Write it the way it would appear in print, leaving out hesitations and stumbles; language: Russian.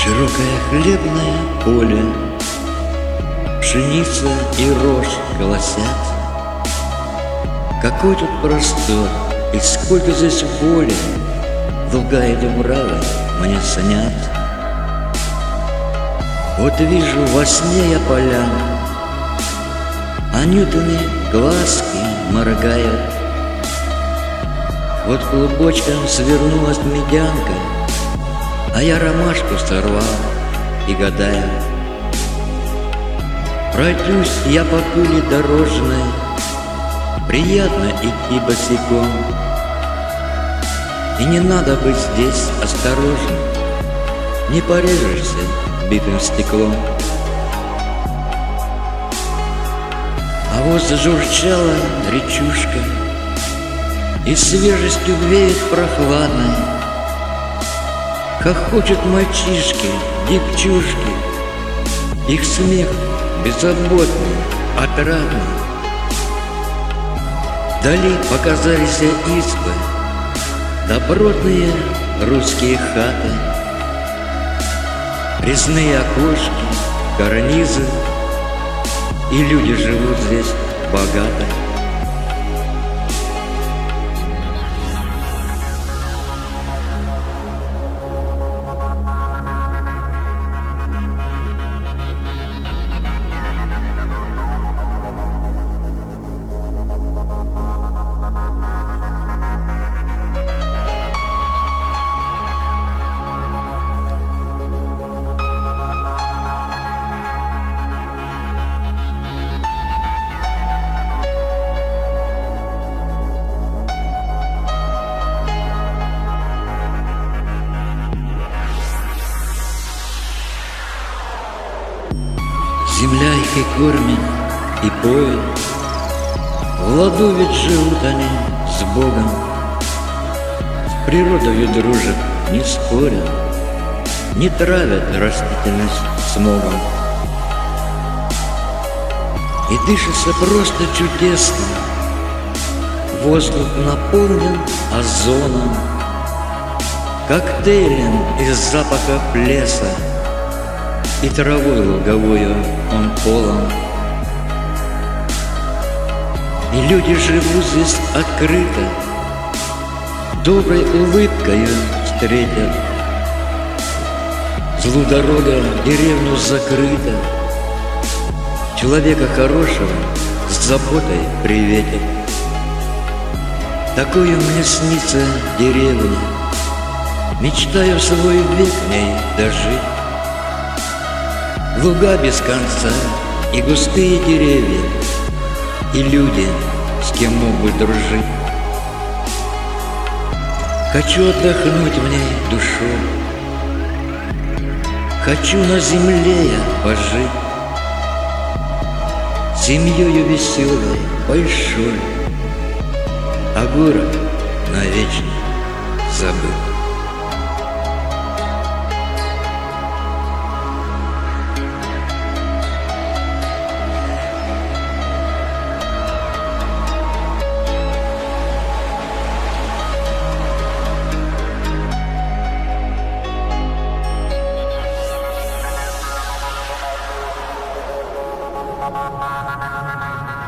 Широкое хлебное поле, пшеница и рожь колосят. Какой тут простор и сколько здесь воли, луга и дубравы мне снят. Вот вижу во сне я поля, Анютины глазки моргают. Вот клубочком свернулась медянка, а я ромашку сорвал и гадаю. Пройдусь я по пыли дорожной, приятно идти босиком. И не надо быть здесь осторожным, не порежешься битым стеклом. А вот зажурчала речушка, и свежестью веет прохладной. Хохочут мальчишки, девчушки, их смех беззаботный, отрадный. Вдали показались избы, добротные русские хаты, резные окошки, карнизы, и люди живут здесь богато. Земля их и кормит, и поет, в ладу ведь живут они с Богом. С природою дружат, не спорят, не травят растительность смогом. И дышится просто чудесно, воздух наполнен озоном, коктейлем из запаха леса, и травой луговою он полон. И люди живут здесь открыто, доброй улыбкою встретят. Злу дорога деревню закрыта, человека хорошего с заботой приветят. Такую мне снится деревня, мечтаю свой век в ней дожить. Луга без конца и густые деревья, и люди, с кем мог бы дружить. Хочу отдохнуть в ней душой, хочу на земле я пожить, семьёю веселой, большой, а город навечно забыл. Thank you.